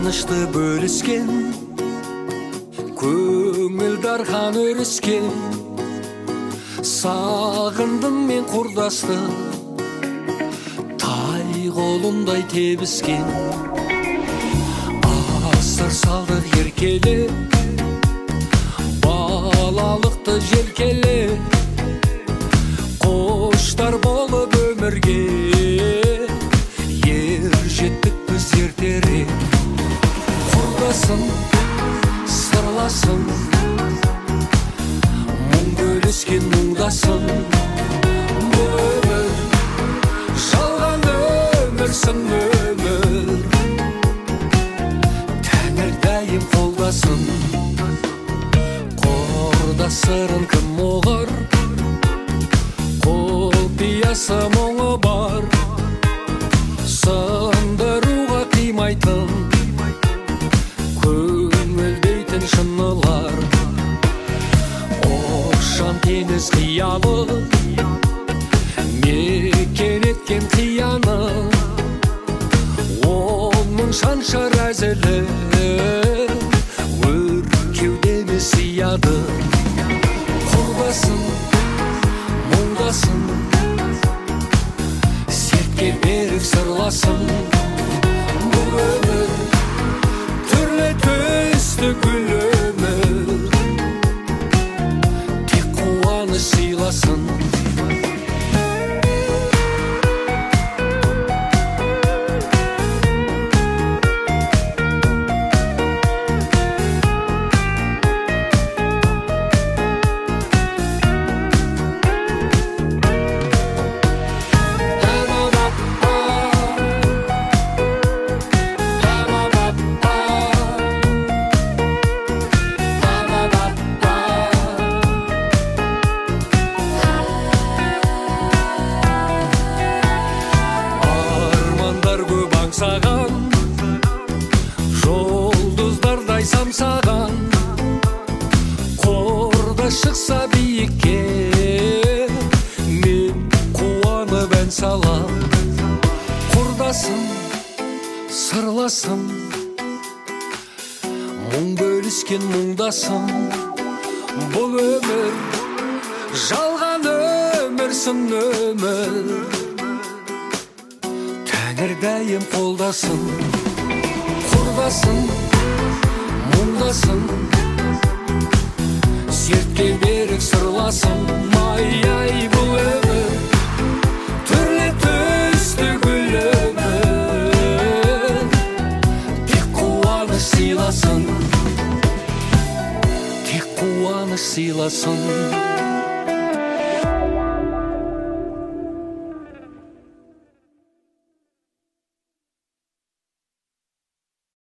қуанышты бөліскен, көңіл дархан өріскен. Сағындым мен құрдасты, тай қолындай тебіскен. Асыр салдық еркеле, балалықты желкеле. Қоштар болып өмірге, ер жеттік біз ертерек. Құрдасым, сырласым, мұң бөліскен мұңдасым. Бұл өмір, жалған өмірсің өмір. Тәңір дайым қолдасын. Құрдасырын кім оғыр, құпиясы мұңы бар. Сындыруға қимайтын, көңілдейтін шынылар. Оқшан теңіз қиялы, мекен еткен қияны. Оның шаншар әзілі, өркеудеме сияды. Құрдасым, мұңдасым, сертке берік сырласым. Бұл өмір, түрлі төсті гүл өмір. Тек қуаныш сыйласын. Саған, жұлдыздардай самсаған. Қорда шықса биікке, мен қуанып ән салам. Құрдасым, сырласым, мұң бөліскен мұңдасым. Бұл өмір, жалған өмірсің өмір. Тәңір дайым қолдасын. Құрдасым, мұңдасым, сертке берік сырласым. Ай-ай, бұл өмір, түрлі төсті гүл өмір. Тек қуаныш сыйласын, тек қуаныш сыйласын.